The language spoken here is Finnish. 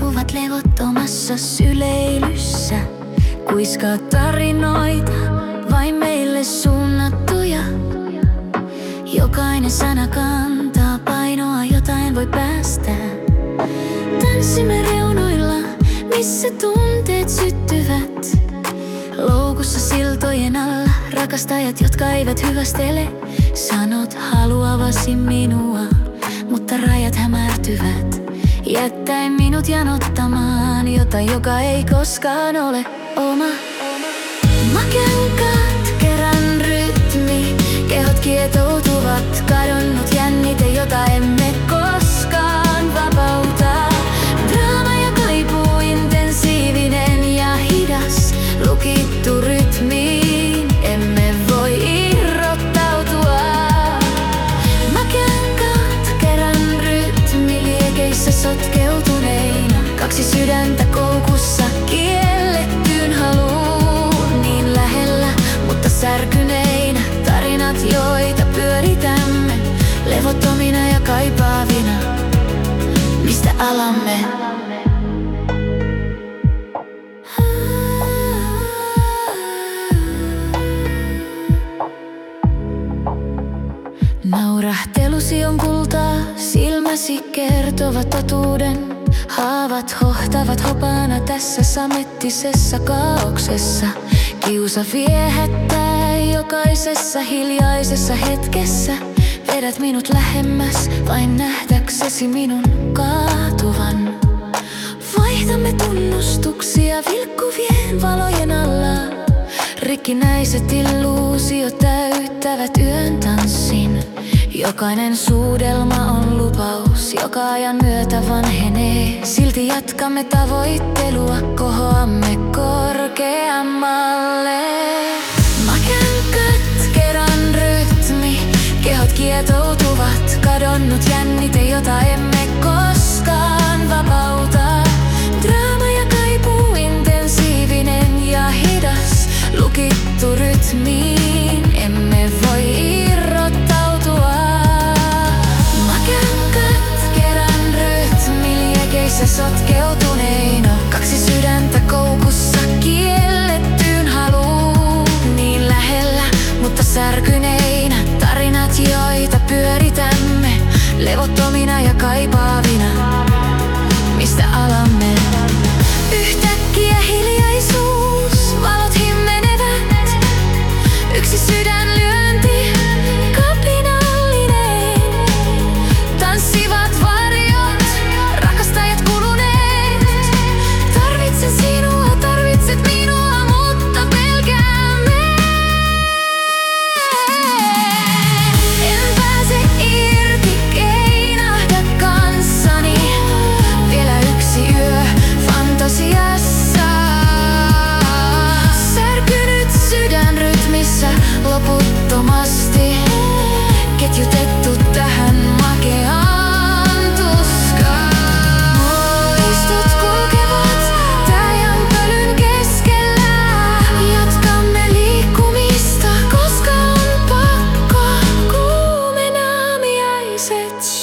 kaipuvat levottomassa syleilyssä. Kuiskaa tarinoita, vain meille suunnattuja. Jokainen sana kantaa painoa, jotain voi päästää. Tanssimme reunoilla, missä tunteet syttyvät. Loukussa siltojen alla, rakastajat, jotka eivät hyvästele. Sanot haluavasi minua, mutta rajat hämärtyvät, jättäen minut janottamaan jotain, joka ei koskaan ole oma. Makean katkeran rytmi, kehot kietoutuvat, kadonnut jännite, jota emme koskaan vapauta. Draama ja kaipuu intensiivinen ja hidas, lukittu rytmiin, emme voi irrottautua. Makean katkeran rytmi, liekeissä sotkeutuneina, kaksi sydäntä koukussa, kiellettyyn haluun niin lähellä, mutta särkyneinä. Tarinat, joita pyöritämme, levottomina ja kaipaavina. Mistä alamme? Naurahtelusi on kultaa, silmäsi kertovat totuuden. Haavat hohtavat hopana tässä samettisessa kaauksessa. Kiusa viehättää jokaisessa hiljaisessa hetkessä. Vedät minut lähemmäs, vain nähdäksesi minun kaatuvan. Vaihdamme tunnustuksia vilkkuvien valojen alla. Rikkinäiset illuusiot täyttävät yön tanssin. Jokainen suudelma on lupaus, joka ajan myötä vanhenee. Silti jatkamme tavoittelua, kohoamme korkeammalle. Makean katkeran rytmi, kehot kietoutuvat, kadonnut jännite, jota emme koskaan vapauta. Draama ja kaipuu intensiivinen ja hidas, lukittu rytmiin, emme voi irrottautua. Makean katkeran rytmi, liekeissä sotkeutuneina, kaksi sydäntä koukussa, kiellettyyn haluun niin lähellä, mutta särkyneinä. Tarinat, joita pyöritämme, levottomina ja kaipaavina. Mistä alamme? Yhtäkkiä hiljaisuus, valot himmenevät. Yksi sydänlyönti, kapinallinen. Tanssivat varjot, rakastajat kuluneet. Tarvitsen sinua, tarvitset minua, mutta pelkäämme. En pääse irti, keinahda kanssani. Vielä yksi yö fantasiassa. Särkynyt sydän rytmissä loputtomasti, ketjutettu tähän makeaan tuskaan. Muistot kulkevat tajan pölyn keskellä. Jatkamme liikkumista, koska on pakko. Kuumenaamiaiset